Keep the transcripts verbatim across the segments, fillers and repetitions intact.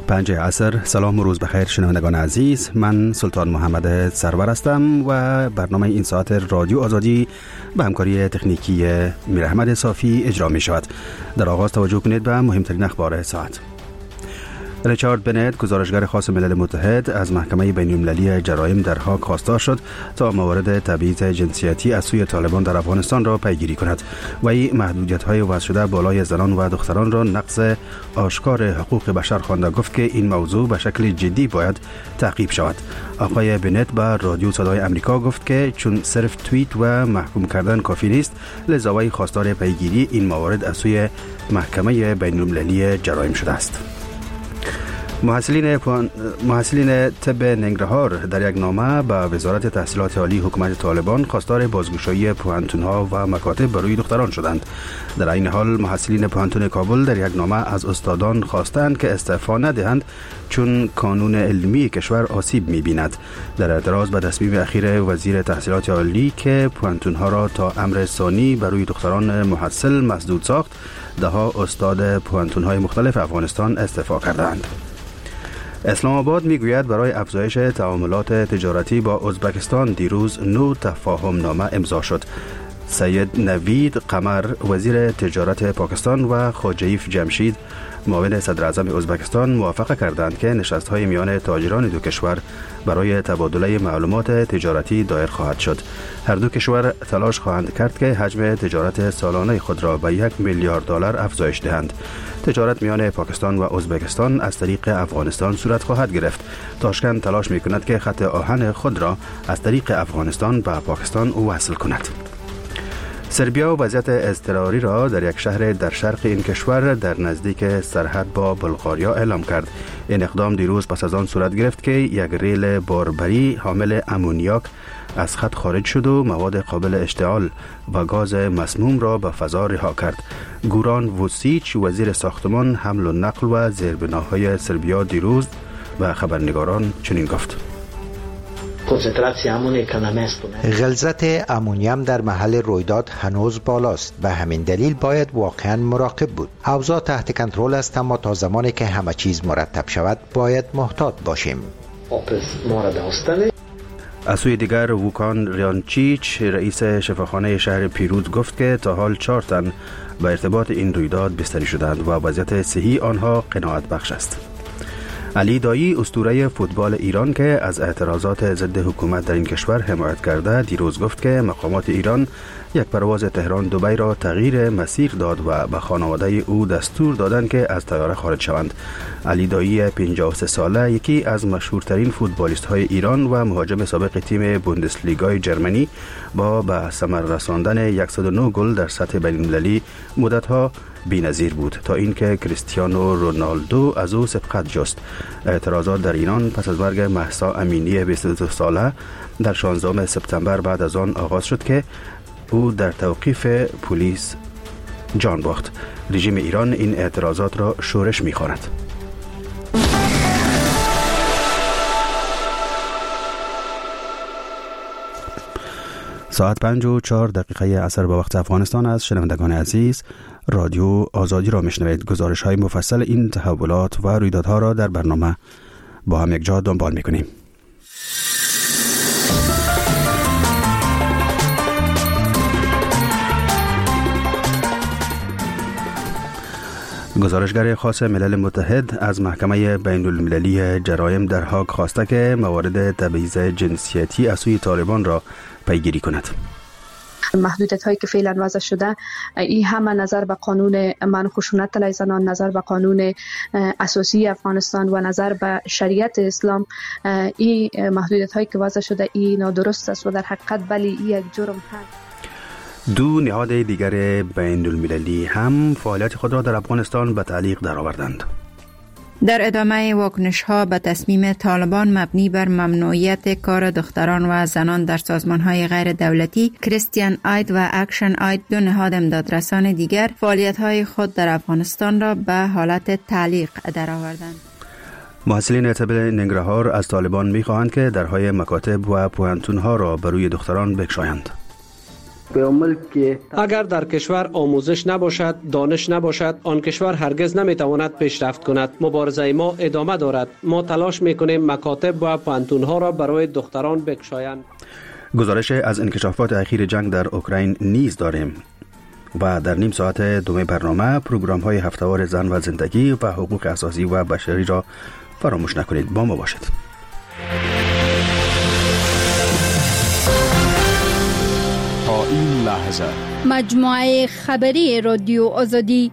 پنج عصر. سلام و روز بخیر شنوندگان عزیز، من سلطان محمد سرور هستم و برنامه این ساعت رادیو آزادی به همکاری تکنیکی میر احمد صافی اجرا می شود. در آغاز توجه کنید به مهمترین اخبار ساعت. ریچارد بنت، گزارشگر خاص ملل متحد، از محکمه بین‌المللی جرایم در هاگ خواستار شد تا موارد تبعیض جنسیتی از سوی طالبان در افغانستان را پیگیری کند و این محدودیت‌های وضع شده بالای زنان و دختران را نقض آشکار حقوق بشر خوانده. گفت که این موضوع به شکل جدی باید تعقیب شود. آقای بنت به رادیو صدای آمریکا گفت که چون صرف توییت و محکوم کردن کافی نیست، لذا وی خواستار پیگیری این موارد از سوی محکمه بین‌المللی جرایم شده است. محصلین محصلین طب ننگرهار در یک نامه به وزارت تحصیلات عالی حکومت طالبان خواستار بازگشایی پوهنتون‌ها و مکاتب برای دختران شدند. در این حال محصلین پوهنتون کابل در یک نامه از استادان خواستند که استعفا ندهند چون قانون علمی کشور آسیب می‌بیند. در اعتراض به تصمیم اخیر وزیر تحصیلات عالی که پوهنتون‌ها را تا امر ثانی برای دختران محصل مسدود ساخت، ده‌ها استاد پوهنتون‌های مختلف افغانستان استعفا کردند. اسلام آباد میگوید برای افزایش تعاملات تجارتی با ازبکستان دیروز نو تفاهم نامه امضا شد. سید نوید قمر، وزیر تجارت پاکستان، و خواجیف جمشید، معاون صدر اعظم ازبکستان، موافقه کردند که نشست‌های میان تاجران دو کشور برای تبادله معلومات تجارتی دایر خواهد شد. هر دو کشور تلاش خواهند کرد که حجم تجارت سالانه خود را به یک میلیارد دلار افزایش دهند. تجارت میان پاکستان و ازبکستان از طریق افغانستان صورت خواهد گرفت. تاشکند تلاش می‌کند که خط آهن خود را از طریق افغانستان به پاکستان وصل کند. سربیا وضعیت اضطراری را در یک شهر در شرق این کشور در نزدیک سرحد با بلغاریا اعلام کرد. این اقدام دیروز پس از آن صورت گرفت که یک ریل باربری حامل امونیاک از خط خارج شد و مواد قابل اشتعال و گاز مسموم را به فضا رها کرد. گوران ووسیچ، وزیر ساختمان، حمل و نقل و زیربناهای سربیا، دیروز به خبرنگاران چنین گفت: غلظت امونیم در محل رویداد هنوز بالاست. به همین دلیل باید واقعا مراقب بود. اوضاع تحت کنترل است، اما تا زمانی که همه چیز مرتب شود باید محتاط باشیم. از سوی دیگر ووکان ریانچیچ، رئیس شفاخانه شهر پیروز، گفت که تا حال چهار تن به ارتباط این رویداد بستری شدند و وضعیت صحی آنها قناعت بخش است. علی دایی، اسطوره فوتبال ایران که از اعتراضات ضد حکومت در این کشور حمایت کرده، دیروز گفت که مقامات ایران یک پرواز تهران دبی را تغییر مسیر داد و به خانواده او دستور دادند که از طیاره خارج شوند. علی دایی، پنجاه و سه ساله، یکی از مشهورترین فوتبالیست های ایران و مهاجم سابق تیم بوندسلیگای جرمنی، با به ثمر رساندن صد و نه گل در سطح بین‌المللی مدت‌ها بی‌نظیر بود تا اینکه کریستیانو رونالدو از او سبقت جست. اعتراضات در ایران پس از مرگ مهسا امینی بیست و دو ساله در شانزدهم سپتامبر بعد از آن آغاز شد که او در توقیف پلیس جان باخت. رژیم ایران این اعتراضات را شورش می‌خواند. ساعت پنج و چهار دقیقه عصر به وقت افغانستان است. شنوندگان عزیز، رادیو آزادی را میشنوید. گزارش های مفصل این تحولات و رویدادها را در برنامه با هم یک جا دنبال میکنیم. گزارشگر خاص ملل متحد از محکمه بین‌المللی جرایم در هاگ خواسته که موارد تبعیض جنسیتی از سوی طالبان را پیگیری کند. محدودیت هایی که فعلا وضع شده، این همه نظر به قانون منع خشونت علیه زنان، نظر به قانون اساسی افغانستان و نظر به شریعت اسلام، این محدودیت هایی که وضع شده این نادرست است و در حقیقت بلی این یک جرم هست. دو نهاد دیگر بین المللی هم فعالیت خود را در افغانستان به تعلیق درآوردند. در ادامه واکنش‌ها به تصمیم طالبان مبنی بر ممنوعیت کار دختران و زنان در سازمان‌های غیر دولتی، کریستیان آید و اکشن آید، دو نهاد امدادرسان دیگر، فعالیت‌های خود در افغانستان را به حالت تعلیق درآوردند. محصلین طب ننگرهار از طالبان می‌خواهند که درهای مکاتب و پوهنتون‌ها را بر روی دختران بگشایند. اگر در کشور آموزش نباشد، دانش نباشد، آن کشور هرگز نمیتواند پیشرفت کند. مبارزه ما ادامه دارد. ما تلاش میکنیم مکاتب و پانتونها را برای دختران بکشایند. گزارش از انکشافات اخیر جنگ در اوکراین نیز داریم و در نیم ساعت دوم برنامه پروگرام های هفته‌وار زن و زندگی و حقوق اساسی و بشری را فراموش نکنید. با ما باشید. تا این لحظه مجموعه خبری رادیو آزادی.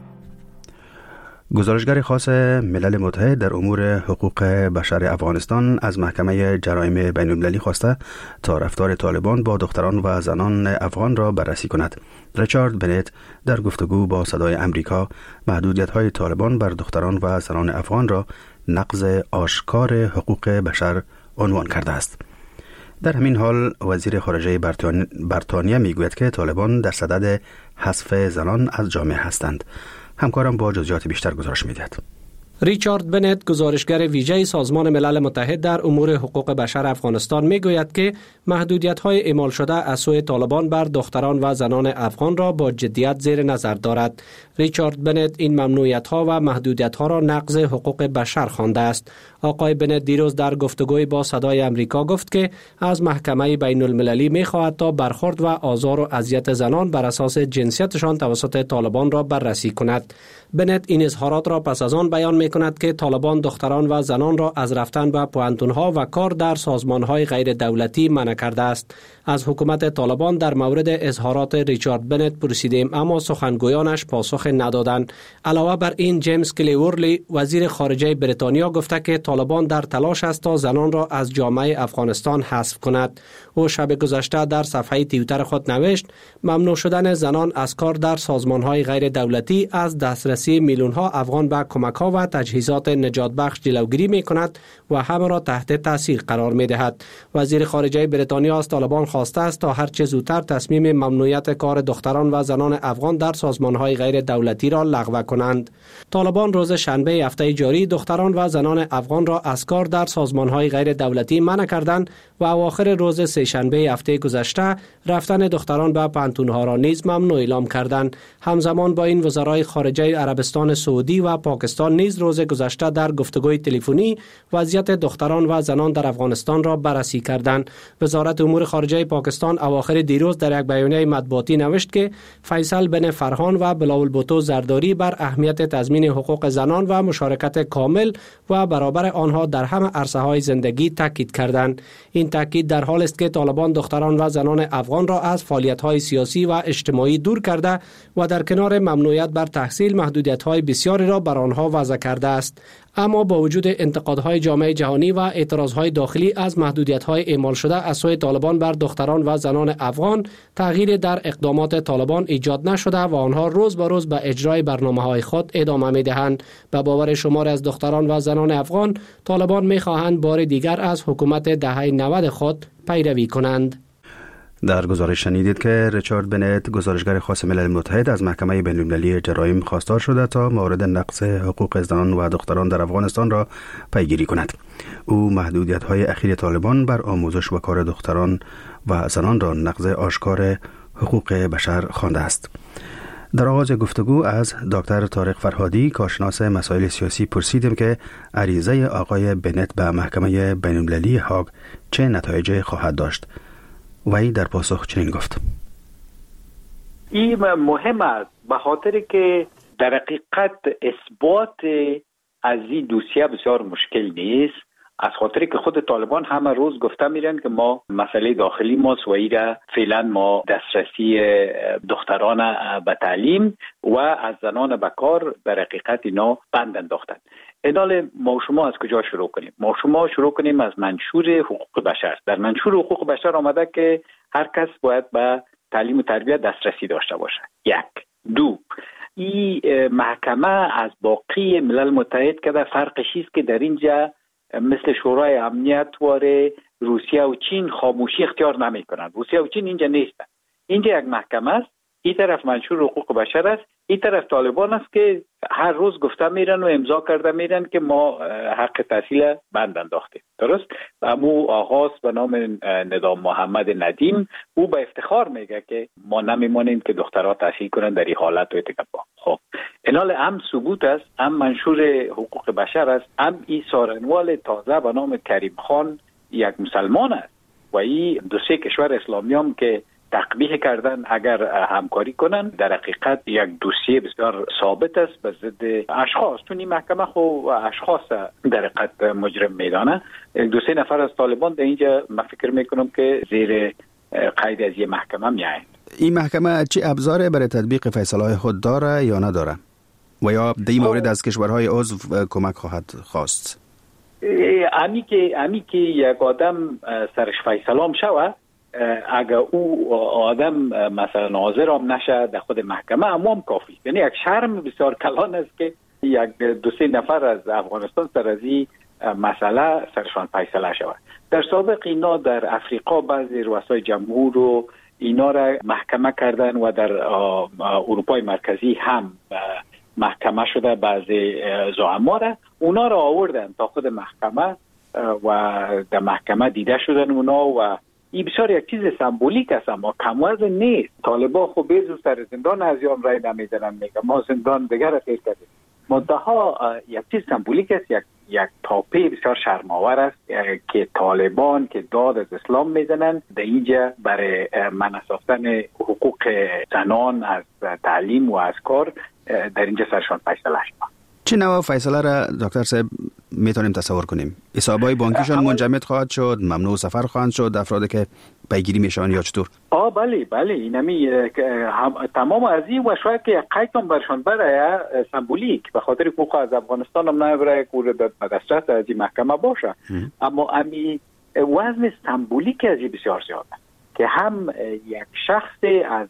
گزارشگر خاص ملل متحد در امور حقوق بشر افغانستان از محکمه جرایم بین المللی خواسته تا رفتار طالبان با دختران و زنان افغان را بررسی کند. ریچارد بنت در گفتگو با صدای امریکا محدودیت‌های طالبان بر دختران و زنان افغان را نقض آشکار حقوق بشر عنوان کرده است. در همین حال وزیر خارجه بریتانیا میگوید که طالبان در صدد حذف زنان از جامعه هستند. همکارم با جزئیات بیشتر گزارش می‌دهد. ریچارد بنت گزارشگر ویژه سازمان ملل متحد در امور حقوق بشر افغانستان میگوید که محدودیت‌های اعمال شده از سوی طالبان بر دختران و زنان افغان را با جدیت زیر نظر دارد. ریچارد بنت این ممنوعیت‌ها و محدودیت‌ها را نقض حقوق بشر خوانده است. آقای بنت دیروز در گفتگوی با صدای امریکا گفت که از محکمه بین المللی می‌خواهد تا برخورد و آزار و اذیت زنان بر اساس جنسیتشان توسط طالبان را بررسی کند. بنت این اظهارات را پس از آن بیان می‌کند که طالبان دختران و زنان را از رفتن به پوانتون‌ها و کار در سازمان‌های غیر دولتی منع کرده است. از حکومت طالبان در مورد اظهارات ریچارد بنت پرسیدیم اما سخنگویانش پاسخ ندادند. علاوه بر این جیمز کلیورلی وزیر خارجه بریتانیا گفته که طالبان در تلاش است تا زنان را از جامعه افغانستان حذف کند. او شب گذشته در صفحه توییتر خود نوشت ممنوع شدن زنان از کار در سازمان‌های غیر دولتی از دسترسی میلیون‌ها افغان به کمک‌ها و تجهیزات نجات بخش جلوگیری می‌کند و همه را تحت تاثیر قرار می‌دهد. وزیر خارجه بریتانیا از طالبان خواسته است تا هر چه زودتر تصمیم ممنوعیت کار دختران و زنان افغان در سازمان‌های غیر دولتی را لغو کنند. طالبان روز شنبه هفته جاری دختران و زنان افغان را از کار در سازمان‌های غیر دولتی منع کردند و اواخر روز سه شنبه هفته گذشته رفتن دختران به پانتون‌ها را نیز ممنوع اعلام کردند. همزمان با این وزرای خارجه عربستان سعودی و پاکستان نیز روز گذشته در گفتگوی تلفنی وضعیت دختران و زنان در افغانستان را بررسی کردند. وزارت امور خارجه پاکستان اواخر دیروز در یک بیانیه مطبوعاتی نوشت که فیصل بن فرهان و بلاول بوتو زرداری بر اهمیت تضمین حقوق زنان و مشارکت کامل و برابر آنها در همه عرصه‌های زندگی تاکید کردند. این تاکید در حال است که طالبان دختران و زنان افغان را از فعالیت‌های سیاسی و اجتماعی دور کرده و در کنار ممنوعیت بر تحصیل محدودیت‌های بسیاری را بر آنها وضع کرده است. اما با وجود انتقادهای جامعه جهانی و اعتراضهای داخلی از محدودیت‌های اعمال شده از سوی طالبان بر دختران و زنان افغان، تغییر در اقدامات طالبان ایجاد نشده و آنها روز به روز به اجرای برنامه‌های خود ادامه می‌دهند. به باور شمار از دختران و زنان افغان، طالبان می‌خواهند بار دیگر از حکومت دهه نود خود پیروی کنند. در گزارش شنیدید که ریچارد بنت گزارشگر خاص ملل متحد از محکمه بین المللی جرایم خواستار شده تا مورد نقض حقوق زنان و دختران در افغانستان را پیگیری کند. او محدودیت‌های اخیر طالبان بر آموزش و کار دختران و زنان را نقض آشکار حقوق بشر خوانده است. در آغاز گفتگو از دکتر طارق فرهادی کارشناس مسائل سیاسی پرسیدیم که عریضه آقای بنت به محکمه بین المللی هاگ چه نتایجی خواهد داشت. وی در پاسخ چنین گفت: این مهم است به خاطر که در حقیقت اثبات از این دوسیه بسیار مشکل نیست، از خاطر که خود طالبان همه روز گفته میرن که ما مسئله داخلی ما سویره فعلا ما دسترسی دختران به تعلیم و از زنان به کار در حقیقت اینا بند انداختن. ادال ما شما از کجا شروع کنیم؟ ما شما شروع کنیم از منشور حقوق بشر. در منشور حقوق بشر آمده که هر کس باید به تعلیم و تربیت دسترسی داشته باشه. یک. دو، این محکمه از باقی ملل متحد که در فرقش است که در اینجا مثل شورای امنیت واره روسیه و چین خاموشی اختیار نمی کنند. روسیه و چین اینجا نیستن. اینجا یک محکمه است، این طرف منشور حقوق بشر است، این طرف طالبان است که هر روز گفته میرن و امضا کرده میرن که ما حق تحصیل بند انداختیم. درست؟ امو آغاز به نام ندام محمد ندیم او به افتخار میگه که ما نمیمانیم که دخترها تحصیل کنن در این حالت و اتفاق. خب اینال هم ثبوت است، هم منشور حقوق بشر است، هم این سارنوال تازه به نام کریم خان یک مسلمان است و این دو سه کشور اسلامی هم که تقبیح کردن اگر همکاری کنن در حقیقت یک دوسیه بسیار ثابت است به ضد اشخاص. چون این محکمه خو اشخاص در حقیقت مجرم میدانه. دو سه نفر از طالبان در اینجا من فکر میکنم که زیر قید از یه محکمه میایند. این محکمه چه ابزار برای تطبیق فیصله‌های خود داره یا نداره و یا در این مورد از کشورهای عضو کمک خواهد خواست؟ امی که امی که یک آدم سرش فیصله هم شوه، اگر او آدم مثلا ناظر هم نشه در خود محکمه هم هم کافی. یعنی یک شرم بسیار کلان است که یک دو سه نفر از افغانستان سر از این مسئله سرشان فیصله شود. در سابق اینا در افریقا بعضی رؤسای جمهور رو اینا را محکمه کردن و در اروپای مرکزی هم محکمه شده بعضی زعما را اونا را آوردن تا خود محکمه و در محکمه دیده شدن اونا و این بسیار یک چیز سمبولیک است اما کم وزن نیست. طالبان خب بیزو سر زندان از یام رای نمیدنن، میگه ما زندان دیگر را خیر کردیم. منتها یک چیز سمبولیک است، یک یک تاپه بسیار شرم‌آور است که طالبان که داد از اسلام میزنن در اینجا برای منع ساختن حقوق زنان از تعلیم و از کار در اینجا سرشان فیصله شد. چه نوع فیصله را دکتر صاحب میتونیم تصور کنیم؟ حسابای بانکیشان منجمد خواهد شد، ممنوع سفر خواهند شد افرادی که پیگیری میشن یا چطور؟ آه بله بله اینمی تمام از این و شاید که قیدم برشان برای سمبولیک به خاطر حقوق از افغانستان هم نبرای که به دسترس از این محکمه باشه. اما امی وزن سمبولیک از این بسیار زیاده که هم یک شخص از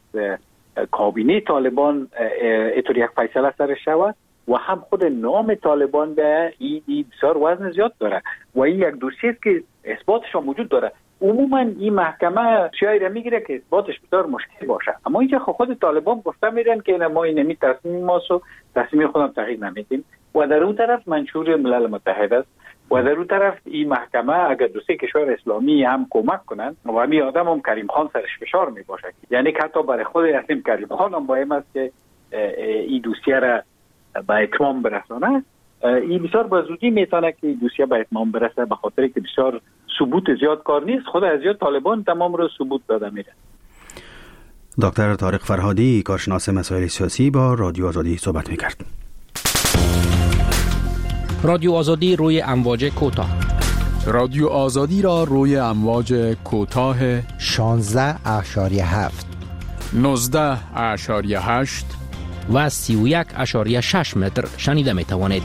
کابینه طالبان اینطور یک فیصله سرش شود و هم خود نام طالبان به این ای بسیار وزن زیاد داره و این یک دوسیه است که اثباتش هم وجود داره. عموما این محکمه شاید میگیره که اثباتش بسیار مشکل باشه، اما اینجا خود طالبان گفته میرن که ما این نمی تصمیم ماست و تصمیم خودم تغییر نمیدیم و در اون طرف منشور ملل متحد است و در اون طرف این محکمه اگر دو سه کشور اسلامی هم کمک کنن و همین آدم هم کریم خان سرش فشار می باشه، یعنی حتی برای خود اسلام کریم خان هم باید است که این دوسیه را به اتمام برسانه. این بسیار با زودی میتونه که دوسیه به اتمام برسه به خاطر که بسیار ثبوت زیاد کار نیست. خود از زیاد طالبان تمام رو ثبوت داده میره. دکتر طارق فرهادی کارشناس مسائل سیاسی با رادیو آزادی صحبت میکرد. رادیو آزادی روی امواج کوتاه. رادیو آزادی را روی امواج کوتاه شانزده اشاریه هفت نوزده اشاریه هشت و سی و یک اشاریه شش متر شنیده می توانید.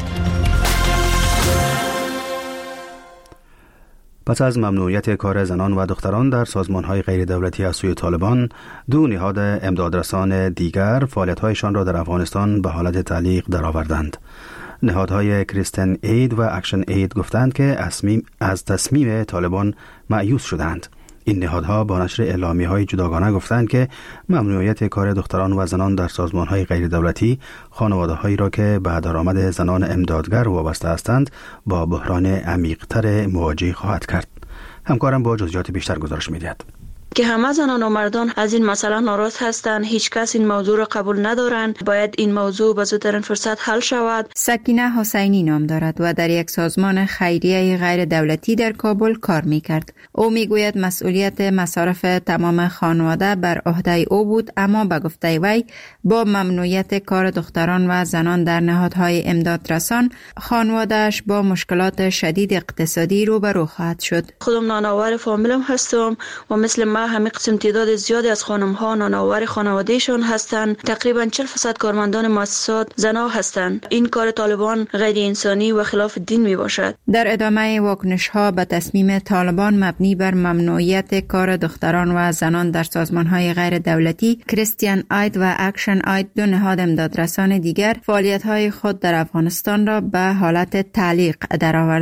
پس از ممنوعیت کار زنان و دختران در سازمان‌های غیر دولتی از سوی طالبان، دو نهاد امدادرسان دیگر فعالیت‌هایشان را در افغانستان به حالت تعلیق درآوردند. نهادهای کریستین اید و اکشن اید گفتند که از تصمیم طالبان مایوس شدند. این نهادها با نشر اعلامیه‌های جداگانه گفتند که ممنوعیت کار دختران و زنان در سازمان‌های غیر دولتی خانواده‌هایی را که به درآمد زنان امدادگر وابسته هستند با بحران عمیق‌تر مواجه خواهد کرد. همکارم با جزئیات بیشتر گزارش می‌دهد. که همه زنان و مردان از این مسئله ناراض هستند، هیچ کس این موضوع را قبول ندارند. باید این موضوع به زودترین فرصت حل شود. سکینه حسینی نام دارد و در یک سازمان خیریه غیر دولتی در کابل کار می‌کرد. او میگوید مسئولیت مصارف تمام خانواده بر عهده او بود، اما به گفته وی با ممنوعیت کار دختران و زنان در نهادهای امدادرسان خانواده‌اش با مشکلات شدید اقتصادی روبرو خواهد شد. خودم نانآور فامیلم هستم و مثل ما همه قسم تعداد زیادی از خانم ها نانآور خانوادهشان هستند. تقریبا چهل درصد کارمندان مؤسسات زنها هستند. این کار طالبان غیر انسانی و خلاف دین می باشد. در ادامه واکنش ها به تصمیم طالبان مبنی بر ممنوعیت کار دختران و زنان در سازمان های غیر دولتی، کریستین اید و اکشن اید، دو نهاد امدادرسان دیگر، فعالیت های خود در افغانستان را به حالت تعلیق درآوردند.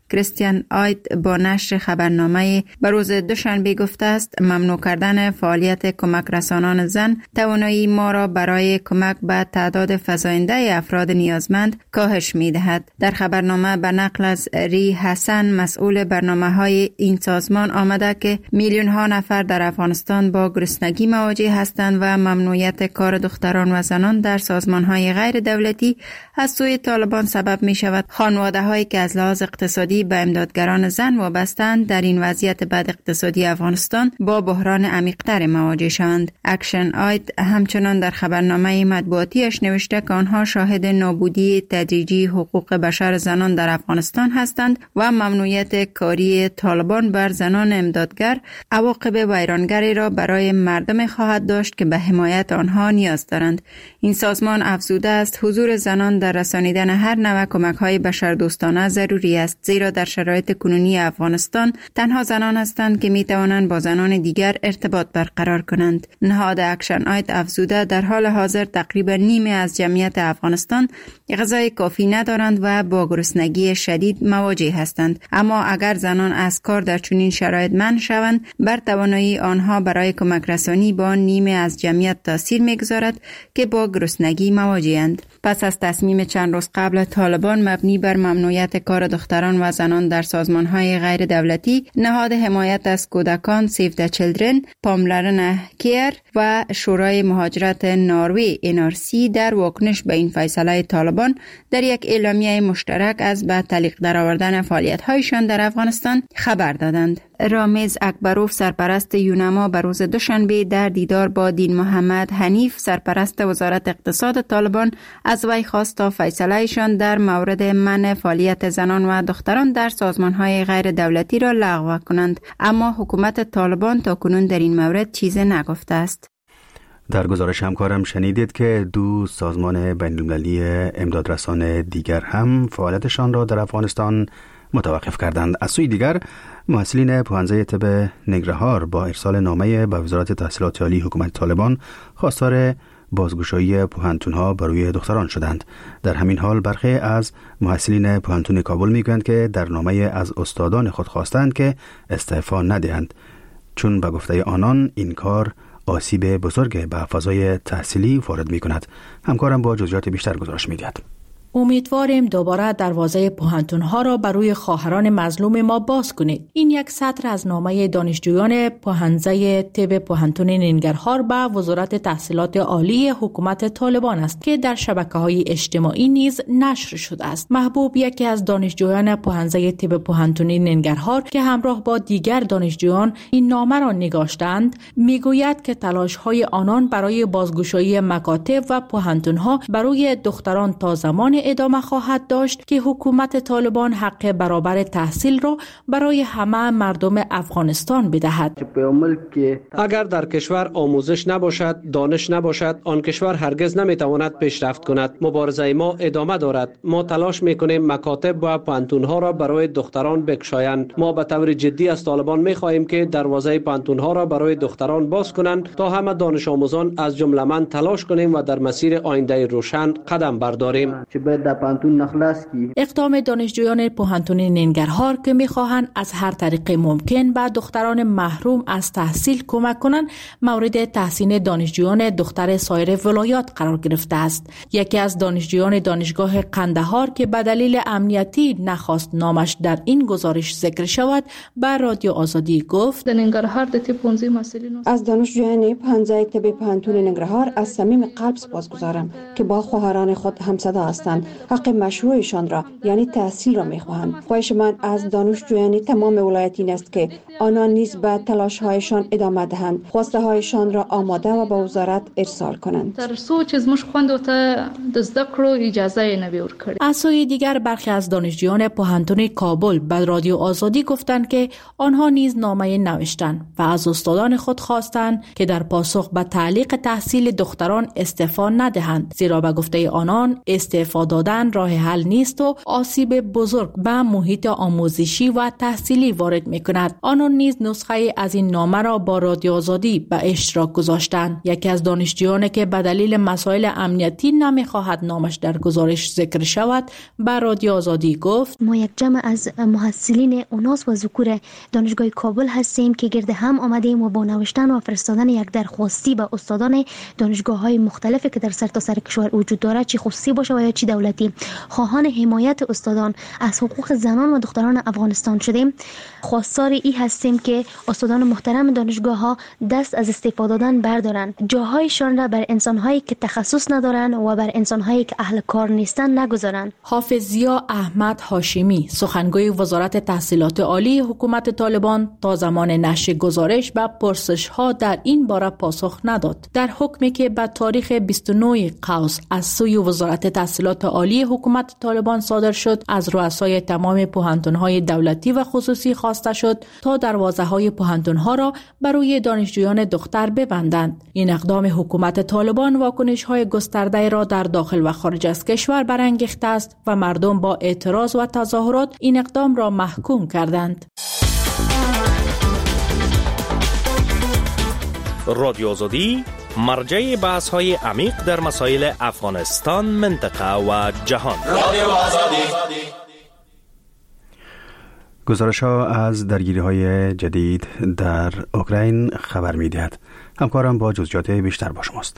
کریستیان آید با نشر خبرنامه به روز دوشنبه گفته است ممنوع کردن فعالیت کمک رسانان زن توانایی ما را برای کمک به تعداد فزاینده افراد نیازمند کاهش می دهد. در خبرنامه به نقل از ری حسن مسئول برنامه های این سازمان آمده که میلیون ها نفر در افغانستان با گرسنگی مواجه هستند و ممنوعیت کار دختران و زنان در سازمان های غیر دولتی از سوی طالبان سبب می شود خانواده هایی که از لحاظ اقتصادی به امدادگران زن وابستند در این وضعیت بد اقتصادی افغانستان با بحران عمیق‌تر مواجه شوند. اکشن آید همچنان در خبرنامه مطبوعاتیش نوشته که آنها شاهد نابودی تدریجی حقوق بشر زنان در افغانستان هستند و ممنوعیت کاری طالبان بر زنان امدادگر عواقب ویرانگری را برای مردم خواهد داشت که به حمایت آنها نیاز دارند. این سازمان افزوده است حضور زنان در رسانیدن هر نوع کمک‌های بشردوستانه ضروری است، زیرا در شرایط کنونی افغانستان تنها زنان هستند که می توانند با زنان دیگر ارتباط برقرار کنند. نهاد اکشن آید افزوده در حال حاضر تقریبا نیمه از جمعیت افغانستان غذای کافی ندارند و با گرسنگی شدید مواجه هستند، اما اگر زنان از کار در چنین شرایط منع شوند بر توانایی آنها برای کمک رسانی با نیمه از جمعیت تاثیر می‌گذارد که با گرسنگی مواجه‌اند. پس از تصمیم چند روز قبل طالبان مبنی بر ممنوعیت کار دختران و زنان در سازمان‌های غیر دولتی، نهاد حمایت از کودکان سیو د چیلدرن، پاملرن کیر و شورای مهاجرت نروژ ان آر سی در واکنش به این فیصله طالبان در یک اعلامیه مشترک از به تعلیق درآوردن فعالیت‌هایشان در افغانستان خبر دادند. رامیز اکبروف سرپرست یونما به روز دوشنبه در دیدار با دین محمد حنیف سرپرست وزارت اقتصاد طالبان از وی خواست تا فیصله‌شان در مورد منع فعالیت زنان و دختران در سازمان‌های غیر دولتی را لغو کنند، اما حکومت طالبان تاکنون در این مورد چیزی نگفته است. در گزارش همکارم شنیدید که دو سازمان بین‌المللی امدادرسان دیگر هم فعالیتشان را در افغانستان متوقف کردند. از سوی دیگر محصلین پوهنځی طب ننگرهار با ارسال نامه به وزارت تحصیلات عالی حکومت طالبان خواستار بازگشایی پوهنتون‌ها برای دختران شدند. در همین حال برخی از محصلین پوهنتون کابل میگویند که در نامه از استادان خود خواستند که استعفا ندهند، چون به گفته آنان این کار آسیب بزرگ به فضای تحصیلی وارد می‌کند. همکارم با جزئیات بیشتر گزارش می‌دهد. امیدواریم دوباره دروازه پوهنتون‌ها را برای خواهران مظلوم ما باز کنید. این یک سطر از نامه دانشجویان پوهنځی طب پوهنتون ننگرهار به وزارت تحصیلات عالی حکومت طالبان است که در شبکه‌های اجتماعی نیز نشر شده است. محبوب یکی از دانشجویان پوهنځی طب پوهنتون ننگرهار که همراه با دیگر دانشجویان این نامه را نگاشتند، میگوید که تلاش‌های آنان برای بازگشایی مکاتب و پوهنتون‌ها برای دختران تا زمان ادامه خواهد داشت که حکومت طالبان حق برابر تحصیل را برای همه مردم افغانستان بدهد. اگر در کشور آموزش نباشد، دانش نباشد، آن کشور هرگز نمیتواند پیشرفت کند. مبارزه ما ادامه دارد. ما تلاش میکنیم مکاتب و پانتونها را برای دختران بگشایند. ما به طور جدی از طالبان میخواهیم که دروازه پانتونها را برای دختران باز کنند تا همه دانش آموزان از جمله من تلاش کنیم و در مسیر آینده روشن قدم برداریم. اقدام دانشجویان پوهنتون ننگرهار که میخواهند از هر طریق ممکن به دختران محروم از تحصیل کمک کنند مورد تحسین دانشجویان دختر سایر ولایات قرار گرفته است. یکی از دانشجویان دانشگاه قندهار که به دلیل امنیتی نخواست نامش در این گزارش ذکر شود به رادیو آزادی گفت: از دانشجویان پوهنځی طب پوهنتون ننگرهار از صمیم قلب سپاسگزارم که با خواهران خود همصدا هستند. حق مشروعشان را یعنی تحصیل را می‌خواهند. خواهش من از دانشجویان تمام ولایت این است که آنان نیز به تلاش‌هایشان ادامه دهند، خواسته هایشان را آماده و به وزارت ارسال کنند. در سوچ از مش خوند ته د زده کړو اجازه نه ورکړي. از سوی دیگر برخی از دانشجویان پوهنتون کابل به رادیو آزادی گفتند که آنها نیز نامه نوشتند و از استادان خود خواستند که در پاسخ به تعلیق تحصیل دختران استعفا ندهند، زیرا به گفته آنان استعفا استعفا دادن راه حل نیست و آسیب بزرگ به محیط آموزشی و تحصیلی وارد می‌کند. آنان نیز نسخه از این نامه را با رادیو آزادی به اشتراک گذاشتند. یکی از دانشجویان که به دلیل مسائل امنیتی نمی‌خواهد نامش در گزارش ذکر شود به رادیو آزادی گفت: ما یک جمع از محصلین اوناس و ذکور دانشگاه کابل هستیم که گرد هم آمدیم و با نوشتن و فرستادن یک درخواستی به استادان دانشگاه‌های مختلفی که در سرتاسر کشور وجود دارد، چی خصوصی باشه و یا چی دولتی، خواهان حمایت استادان از حقوق زنان و دختران افغانستان شدیم. خواستار ای هستیم که استادان محترم دانشگاه‌ها دست از استفاده دادن بردارند، جاهایشان را بر انسان‌هایی که تخصص ندارند و بر انسان‌هایی که اهل کار نیستند نگذارند. حافظ ضیا احمد هاشمی، سخنگوی وزارت تحصیلات عالی حکومت طالبان، تا زمان نشر گزارش به پرسش‌ها در این باره پاسخ نداد. در حکمی که به تاریخ بیست و نه قوس از سوی وزارت تحصیلات عالی حکومت طالبان صادر شد، از رؤسای تمام پوهنتون‌های دولتی و خصوصی خواسته شد تا دروازه‌های پوهنتون‌ها را برای دانشجویان دختر ببندند. این اقدام حکومت طالبان واکنش‌های گسترده را در داخل و خارج از کشور برانگیخته است و مردم با اعتراض و تظاهرات این اقدام را محکوم کردند. رادیو آزادی مرجع بحث‌های عمیق در مسائل افغانستان، منطقه و جهان. رادیو آزادی. گزارش‌ها از درگیری‌های جدید در اوکراین خبر می‌دهد. همکارم با جزئیات بیشتر با شماست.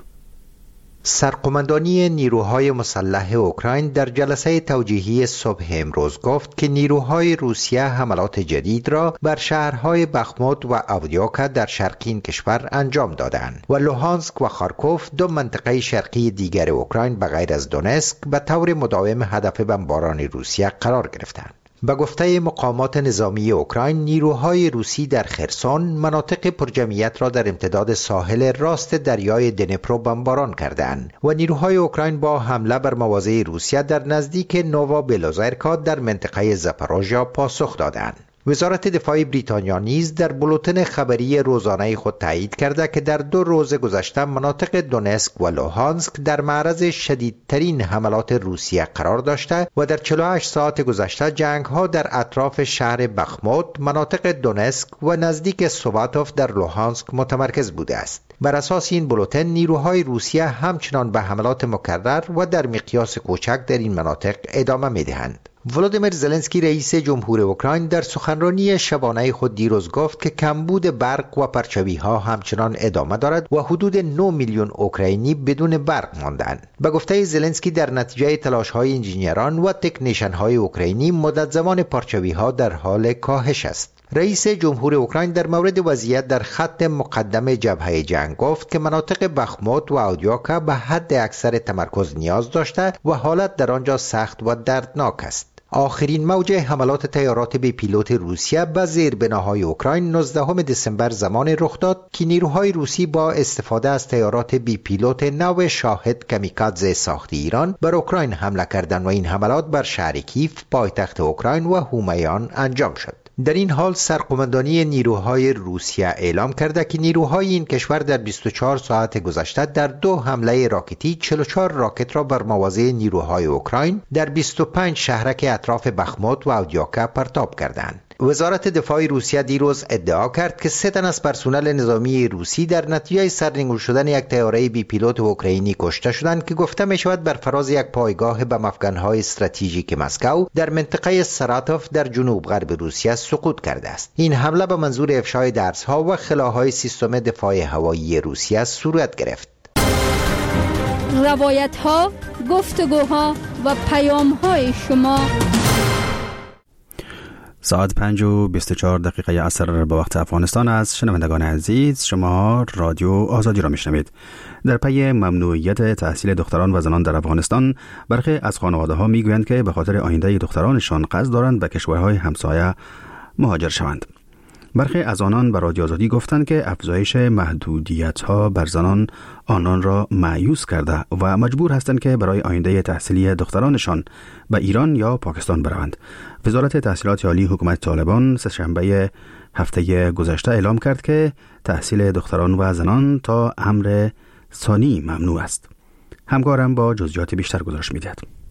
سرقماندانی نیروهای مسلح اوکراین در جلسه توجیهی صبح امروز گفت که نیروهای روسیه حملات جدید را بر شهرهای بخموت و آودیوکا در شرقی کشور انجام دادند و لوهانسک و خارکوف، دو منطقه شرقی دیگر اوکراین به غیر از دونسک، به طور مداوم هدف بمباران روسیه قرار گرفتند. به گفته مقامات نظامی اوکراین، نیروهای روسی در خرسون مناطق پرجمعیت را در امتداد ساحل راست دریای دنپرو بمباران کردند و نیروهای اوکراین با حمله بر مواضع روسیه در نزدیک نووا بلوزایرکا در منطقه زاپاروژیا پاسخ دادند. وزارت دفاع بریتانیا نیز در بولتن خبری روزانه خود تایید کرده که در دو روز گذشته مناطق دونسک و لوهانسک در معرض شدیدترین حملات روسیه قرار داشته و در چهل و هشت ساعت گذشته جنگ‌ها در اطراف شهر بخموت، مناطق دونسک و نزدیک سوباتوف در لوهانسک متمرکز بوده است. بر اساس این بولتن، نیروهای روسیه همچنان به حملات مکرر و در مقیاس کوچک در این مناطق ادامه می‌دهند. ولودیمیر زلنسکی رئیس جمهور اوکراین در سخنرانی شبانه خود دیروز گفت که کمبود برق و پرچاوی‌ها همچنان ادامه دارد و حدود نه میلیون اوکراینی بدون برق ماندند. به گفته زلنسکی، در نتیجه تلاش‌های انجینیران و تکنیشن‌های اوکراینی مدت زمان پرچاوی‌ها در حال کاهش است. رئیس جمهور اوکراین در مورد وضعیت در خط مقدم جبهه جنگ گفت که مناطق بخموت و آودیوکا به حد اکثر تمرکز نیاز داشته و حالت در آنجا سخت و دردناک است. آخرین موج حملات طیارات بی پیلوت روسیه به زیربناهای اوکراین نوزدهم دسامبر زمان رخ داد که نیروهای روسی با استفاده از طیارات بی پیلوت نو شاهد کامیکادزه ساخت ایران بر اوکراین حمله کردند و این حملات بر شهر کیف، پایتخت اوکراین و هومیان انجام شد. در این حال سرقماندانی نیروهای روسیه اعلام کرده که نیروهای این کشور در بیست و چهار ساعت گذشته در دو حمله راکتی چهل و چهار راکت را بر مواضع نیروهای اوکراین در بیست و پنج شهرک اطراف بخموت و آودیوکا پرتاب کردند. وزارت دفاع روسیه دیروز ادعا کرد که سه تن از پرسنل نظامی روسی در نتیجه سرنگون شدن یک طیاره بی پیلوت اوکراینی کشته شدند که گفته می شود بر فراز یک پایگاه بم افکن‌های استراتژیک مسکو در منطقه ساراتوف در جنوب غرب روسیه سقوط کرده است. این حمله به منظور افشای درس‌ها و خلاهای سیستم دفاع هوایی روسیه صورت گرفت. روایت‌ها، گفتگوها و پیام‌های شما. ساعت پنج و بیست و چهار دقیقه عصر به وقت افغانستان است. شنوندگان عزیز، شما رادیو آزادی را میشنوید. در پی ممنوعیت تحصیل دختران و زنان در افغانستان، برخی از خانواده‌ها میگویند که به خاطر آینده دخترانشان قصد دارند به کشورهای همسایه مهاجر شوند. برخی از آنان به رادیو آزادی گفتند که افزایش محدودیت‌ها بر زنان آنان را مایوس کرده و مجبور هستند که برای آینده تحصیلی دخترانشان به ایران یا پاکستان بروند. وزارت تحصیلات عالی حکومت طالبان سه‌شنبه هفته گذشته اعلام کرد که تحصیل دختران و زنان تا امر ثانی ممنوع است. همکارم با جزئیات بیشتر گزارش می‌دهد.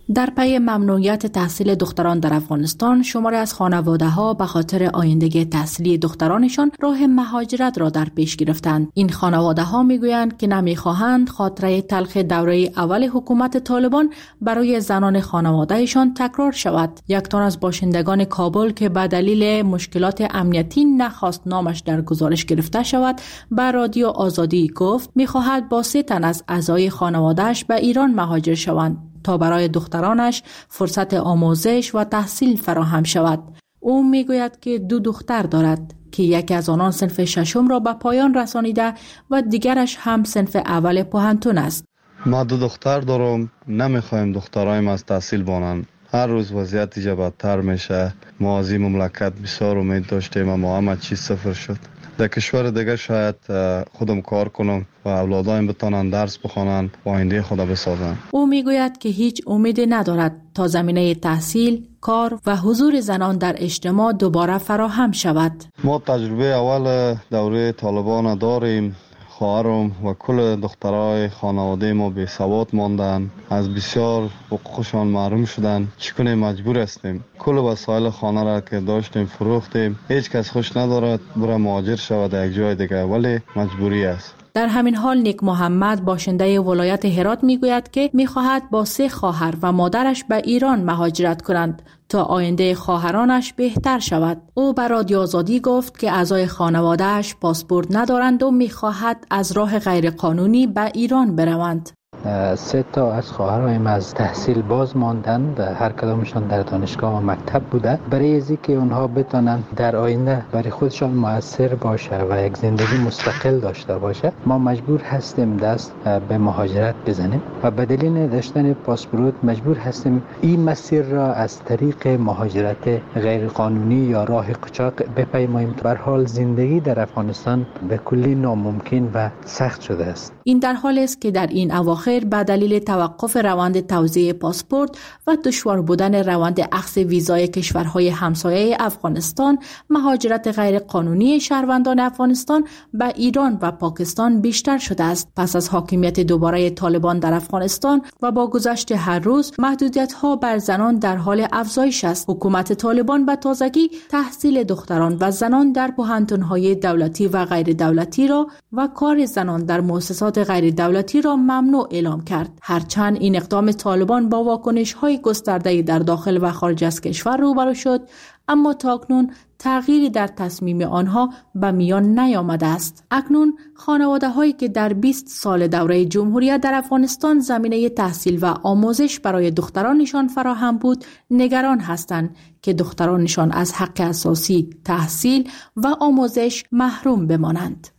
در پی ممنوعیت تحصیل دختران در افغانستان، شماری از خانواده‌ها به خاطر آینده تحصیلی دخترانشان راه مهاجرت را در پیش گرفتند. این خانواده‌ها میگویند که نمیخواهند خاطره تلخ دوره اول حکومت طالبان برای زنان خانوادهشان تکرار شود. یک تن از باشندگان کابل که به دلیل مشکلات امنیتی نخواست نامش در گزارش گرفته شود، به رادیو آزادی گفت میخواهد با سه تن از اعضای خانواده‌اش به ایران مهاجر شوند تا برای دخترانش فرصت آموزش و تحصیل فراهم شود. او میگوید که دو دختر دارد که یکی از آنان صنف ششم را به پایان رسانیده و دیگرش هم صنف اول پوهنتون است. ما دو دختر دارم، نمیخوایم دخترایم از تحصیل بانند. هر روز وضعیت جا بدتر میشه. ما از این مملکت بسیار امید داشتیم اما همه چیز صفر شد. در کشور دیگه شاید خودم کار کنم و اولادایم بتانند درس بخوانند و آینده خود بسازند. او میگوید که هیچ امیدی ندارد تا زمینه تحصیل، کار و حضور زنان در اجتماع دوباره فراهم شود. ما تجربه اول دوره طالبان داریم. خواهرم و کل دخترای خانواده ما بی سواد ماندن، از بسیار حقوقشان محروم شدن. چکنه مجبور هستیم کل وسایل خانه را که داشتیم فروختیم. هیچ کس خوش ندارد برای مهاجر شود یک جای دیگه، ولی مجبوری است. در همین حال نیک محمد باشنده ولایت هرات میگوید که میخواهد با سه خواهر و مادرش به ایران مهاجرت کنند تا آینده خواهرانش بهتر شود. او به رادیو آزادی گفت که اعضای خانواده‌اش پاسپورت ندارند و میخواهد از راه غیرقانونی به ایران بروند. سه تا از خواهرام از تحصیل باز ماندند، هر کدامشان در دانشگاه و مکتب بوده. برای ازی که اونها بتونن در آینده برای خودشان مؤثر باشه و یک زندگی مستقل داشته باشه، ما مجبور هستیم دست به مهاجرت بزنیم و به دلیل نداشتن پاسپورت مجبور هستیم این مسیر را از طریق مهاجرت غیر قانونی یا راه قاچاق بپیماییم. به هر حال زندگی در افغانستان به کلی ناممکن و سخت شده است. این در حالی است که در این اواخر به دلیل توقف روند توزیع پاسپورت و دشوار بودن روند اخذ ویزای کشورهای همسایه افغانستان، مهاجرت غیر قانونی شهروندان افغانستان به ایران و پاکستان بیشتر شده است. پس از حاکمیت دوباره طالبان در افغانستان و با گذشت هر روز، محدودیت‌ها بر زنان در حال افزایش است. حکومت طالبان به تازگی تحصیل دختران و زنان در پوهنتون‌های دولتی و غیر دولتی را و کار زنان در مؤسسات غیر دولتی را ممنوع اعلام کرد. هرچند این اقدام طالبان با واکنش‌های گسترده در داخل و خارج از کشور روبرو شد، اما تاکنون تغییری در تصمیم آنها به میان نیامده است. اکنون خانواده هایی که در بیست سال دوره جمهوریت در افغانستان زمینه تحصیل و آموزش برای دخترانشان فراهم بود، نگران هستند که دخترانشان از حق اساسی تحصیل و آموزش محروم بمانند.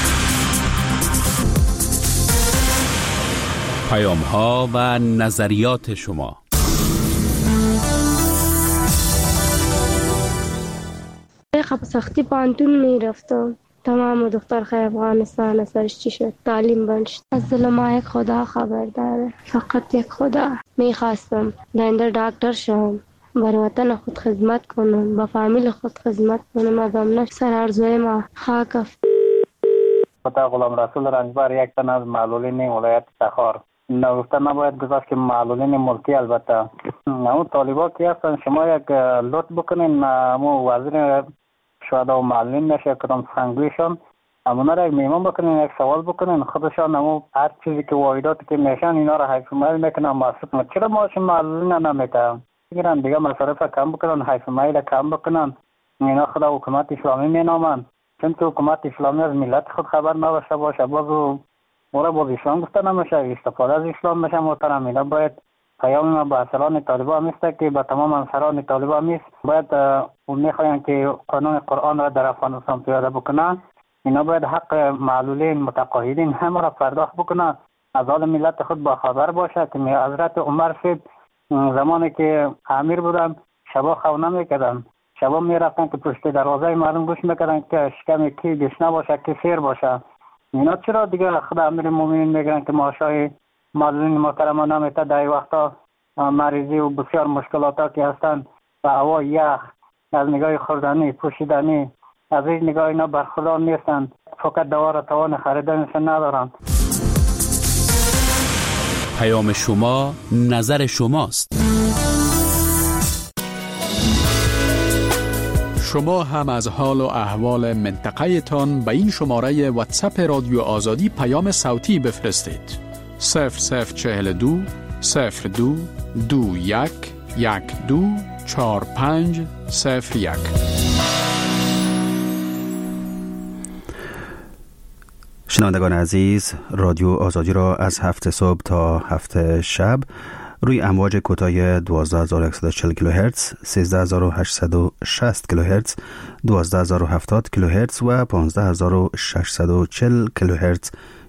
پیام ها و نظریات شما. خب سختی پانتون می رفتم. تمام دخترخای افغانستان اثرش چی شد؟ تعلیم بند شد. از دل ما یک خدا خبر داره، فقط یک خدا. می خواستم داینده دکتر شم، برای وطن خود خدمت کنم، با فامیل خود خدمت کنم. ازم نش سر ارزوی ما خاک افت. خدا غلام رسول رنجبر یک تن از معلولین ولایت تخار. نگفته نباید گذاشت که معلولین ملکی البته اون طالبا که هستن شما یک لطف بکنین امو وزیر شهدا و معلولین نشه کدام سخنگویشان امونا را یک میمون بکنین، یک سوال بکنین خودشان امو هر چیزی که واحداتی که میشن اینا را حیف مایل میکنن محسوب. چرا ماشین معلولین نمیکنن؟ بگیرن دیگه مصارف کم بکنن، حیف مایل کم بکنن. اینا خدا حکومت اسلامی مینامن، چون تو حکومت اسلامی از ملت خود خبر نباشه باشه بازو مورا باز اسلام گفته نمیشه، استفاده از اسلام میشه. محترم اینا باید پیام ما به اصلان طالبان میسته که به تمام انصاران طالبان میست باید اون میخواین که قانون قرآن را در افغانستان پیاده بکنن. اینا باید حق معلولین متقاعدین همه را پرداخت بکنن، از حال ملت خود با خبر باشه که حضرت عمر صاحب زمانی که امیر بودن شبا خونه میکردن، شبا میرفتن که پشت دروازه مردم گوش میکردن که شکم کی گشنه باشه که سیر باشه. اینا چرا دیگه خدا امیر مومنین میگن که معاشای معلولین محترم نمیته؟ در وقتا مریضی و بسیار مشکلاتا که هستن و هوا یخ، از نگاه خوردنی پوشیدنی از این نگاه اینا برخوردار نیستن، فقط دوا را توان خریدنشون ندارن. پیام شما نظر شماست. شما هم از حال و احوال منطقه تان به این شماره واتساپ رادیو آزادی پیام صوتی بفرستید. صفر صفر چهل دو صفر دو دو یک یک دو چار پنج صفر یک. شنوندگان عزیز، رادیو آزادی را از هفت صبح تا هفت شب روی امواج کوتاه دوازده هزار و صد و چهل کیلوهرتز، سیزده هزار و هشتصد و شصت کیلوهرتز، دوازده هزار و هفتاد کیلوهرتز و پانزده هزار و ششصد و چهل کیلوهرتز